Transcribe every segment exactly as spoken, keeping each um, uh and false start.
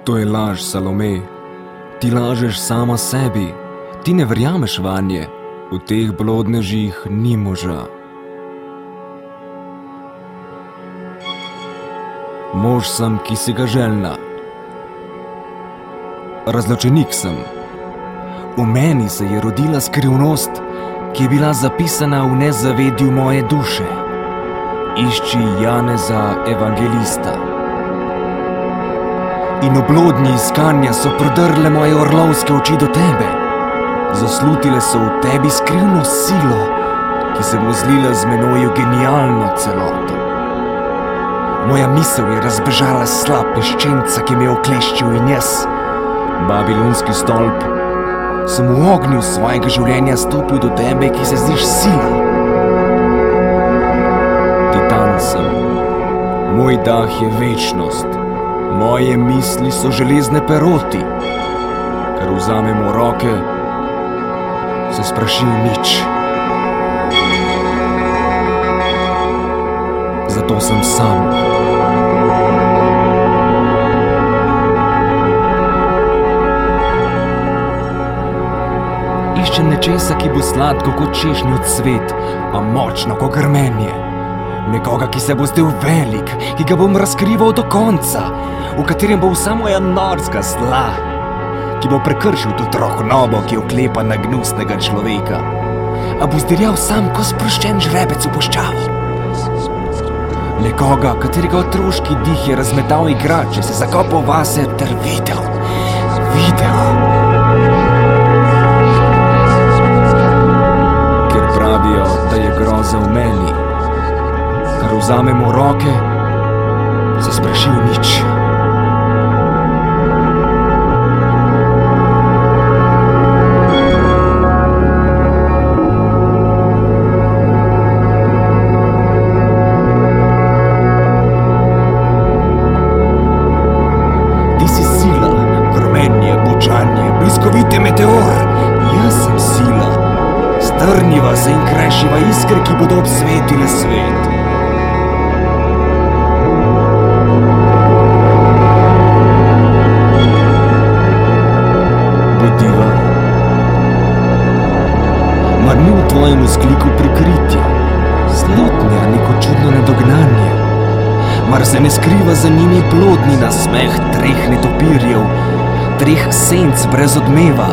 To je laž, Salome. Ti lažeš sama sebi. Ti ne verjameš vanje. V teh blodnežih ni moža. Mož sem, ki si ga željna. Razločenik sem. V meni se je rodila skrivnost, ki je bila zapisana v nezavedju moje duše. Išči Janeza evangelista. In oblodni iskanja so prodrle moje orlovske oči do tebe. Zaslutile so v tebi skrivno silo, ki se bo zlila z menoj v genialno celoto. Moja misel je razbežala slab peščenca, ki me je okleščil, in jaz, babilonski stolp, sem v ognju svojega življenja stopil do tebe, ki se zdiš sila. Titan sem. Moj dah je večnost. Moje misli so železne peroti. Ker vzamem v roke, se spraši v nič. Zato sem sam. Iščem nečesa, ki bo sladko kot češnjev cvet, a močno kot grmenje. Nekoga, ki se bo zdel velik, ki ga bom razkrival do konca, v katerem bo vsa moja norska zla, ki bo prekršil to trohnobo, ki oklepa na gnusnega človeka, a bo zdirjal sam ko sproščen žrebec v puščavo. Nekoga, katerega otroški dih je razmetal igrače, se zakopal vase ter videl, videl. Ker pravijo, da je groza v meni, kar vzamem v roke, se spraši v nič. Ti si sila, gromenje, bučanje, bliskovite meteor. Jaz sem sila, strniva se in krešiva iskre, ki bodo obsvetile svet. Mar ni v tvojem vzkliku prikritje, slutnja, neko čudno nedognanje? Mar se ne skriva za njimi plodni nasmeh treh netopirjev, treh senc brez odmeva?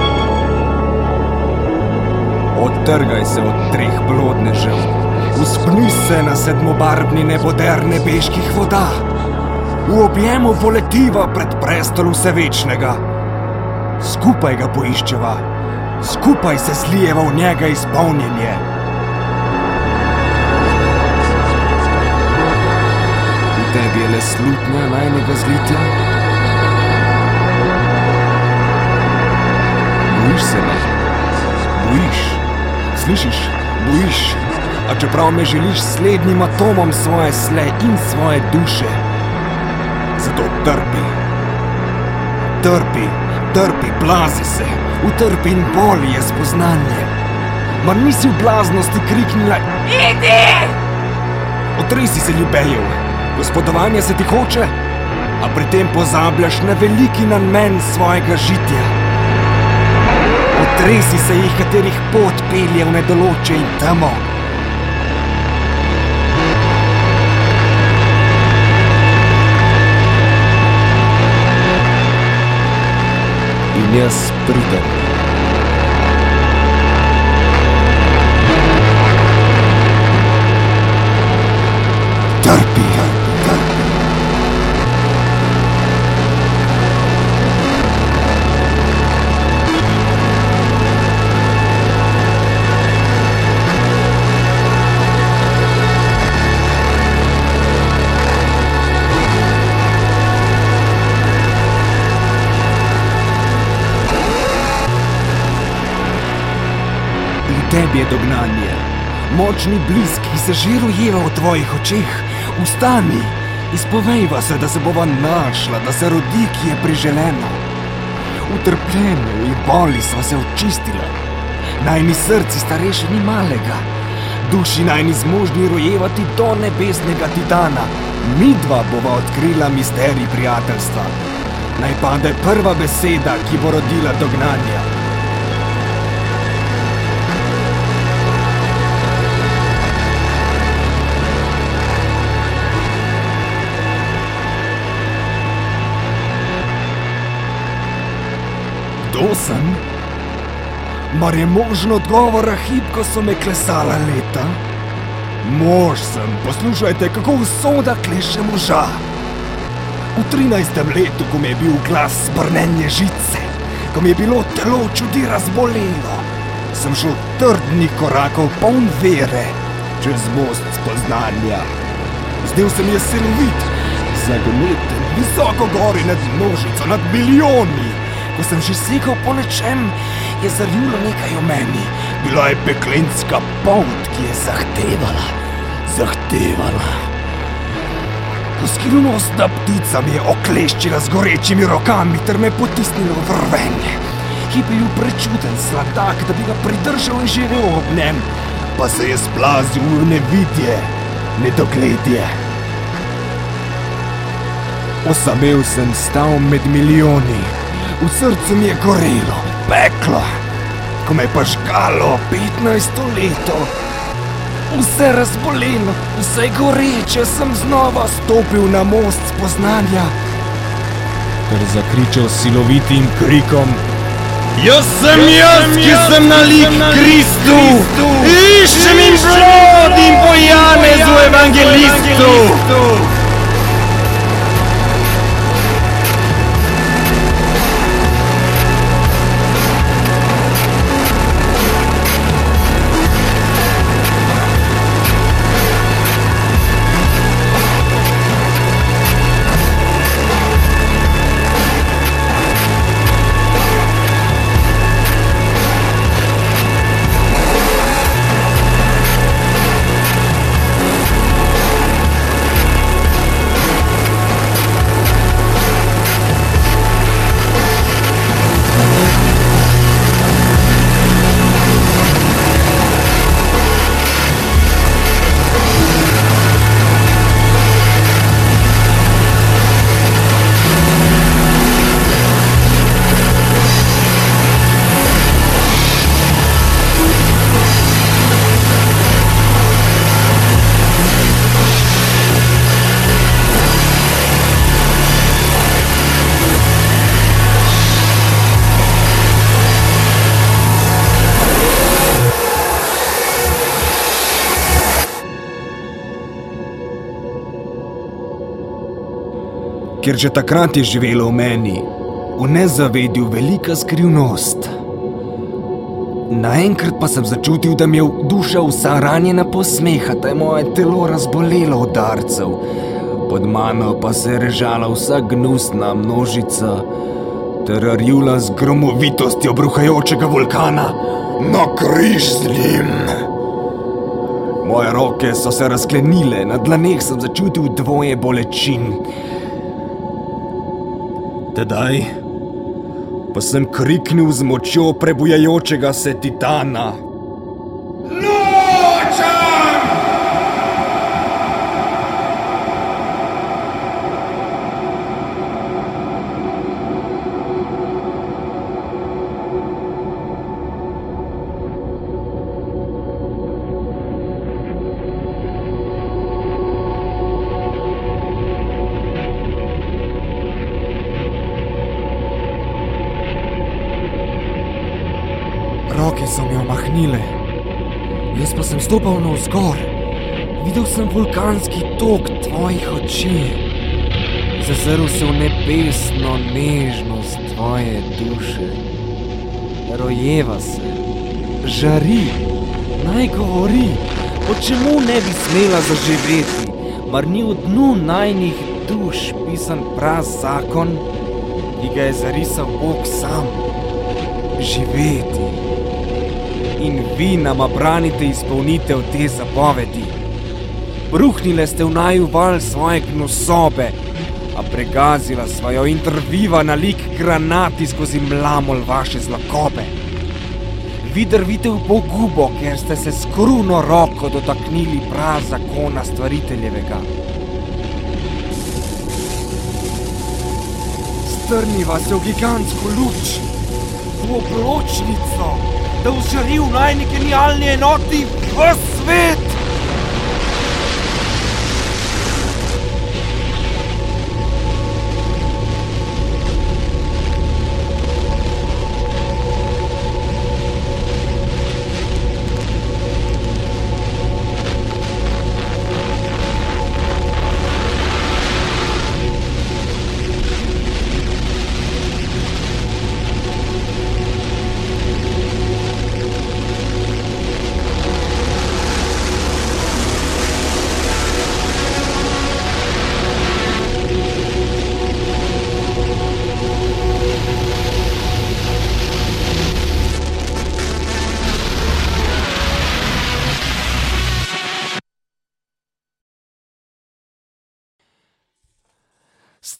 Odtrgaj se od treh blodnežev, vzpni se na sedmobarvni neboder nebeških voda, v objemu poletiva pred prestol vsevečnega. Skupaj ga poiščeva, skupaj se slijeva v njega izpolnjenje. V tebi je le slutnja najnega zlitja? Bojiš se me? Bojiš? Slišiš? Bojiš? A čeprav me želiš slednjim atomom svoje sle in svoje duše, zato trpi. Trpi, trpi, plazi se. Utrpi in boli je spoznanje. Mar nisi v blaznosti kriknila: Idi! Otresi se ljubejev, gospodovanje se ti hoče, a pri tem pozabljaš na veliki namen svojega žitja. Otresi se jih, katerih pot pelje v nedoloče in temo. In jaz pridem. Trpi, trpi. Tebi je dognanje, močni blisk, ki se že rojeva v tvojih očeh. Vstani, izpovejva se, da se bova našla, da se rodi, ki je priželeno. V trpljenju in boli sva se očistila. Najni srci starejši ni malega, duši najni zmožni rojevati do nebesnega titana. Midva bova odkrila misterij prijateljstva. naj pade prva beseda, ki bo rodila dognanja. Kdo sem? Mar je možno odgovora hip, ko so me klesala leta? Mož sem, poslušajte, kako usoda kleše moža. V trinajstem letu, ko mi je bil glas brnenje žice, ko mi je bilo telo čudi razbolelo, sem šel trdnih korakov poln vere čez most spoznanja. Zdel se mi je silovit, zagoneten, visoko gori nad množico, nad milijoni. Ko sem že sekal po nečem, je zarjulo nekaj o meni. Bila je peklenska pot, ki je zahtevala, zahtevala. Ko skrivnostna ptica mi je okleščila z gorečimi rokami ter me potisnila v rvenje. Hip je bil prečuten sladak, da bi ga pridržal in živel ob njem, pa se je splazil v nevidje, nedogledje. Osamel sem stal med milijoni. V srcu mi je gorelo, peklo, ko me je pa žgalo petnajsto leto. Vse razbolelo, vse goreče, sem znova stopil na most spoznanja ter zakričal silovitim krikom: Jaz sem jaz, ki sem nalik Kristu! Iščem in plod in po Janezu evangelistu! Ker že takrat je živela v meni, v nezavedju velika skrivnost. Naenkrat pa sem začutil, da mi je duša vsa ranjena posmeha, da je moje telo razbolelo od udarcev. Pod mano pa se je režala vsa gnusna množica ter rjula z gromovitostjo bruhajočega vulkana na križ z njim. Moje roke so se razklenile, na dlaneh sem začutil dvoje bolečin. Tedaj pa sem kriknil z močjo prebujajočega se titana: Nočem! Roke so mi omahnile, jaz pa sem stopal navzgor. Videl sem vulkanski tok tvojih oči. Zazrl se v nebesno nežnost tvoje duše. Rojeva se, žari, naj govori, o čemu ne bi smela zaživeti. Mar ni v dnu najnih duš pisan prav zakon, ki ga je zarisal Bog sam? Živeti. In vi nama branite izpolnitev te zapovedi. Bruhnile ste v naju val svoje gnusobe, a pregazila svojo in drviva na lik granati skozi mlamol vaše zlakobe. Vi drvite v pogubo, ker ste se s kruno roko dotaknili prav zakona stvariteljevega. Strniva se v gigantsko luč, v obločnico, da vzžari v najni genialni enoti v svet.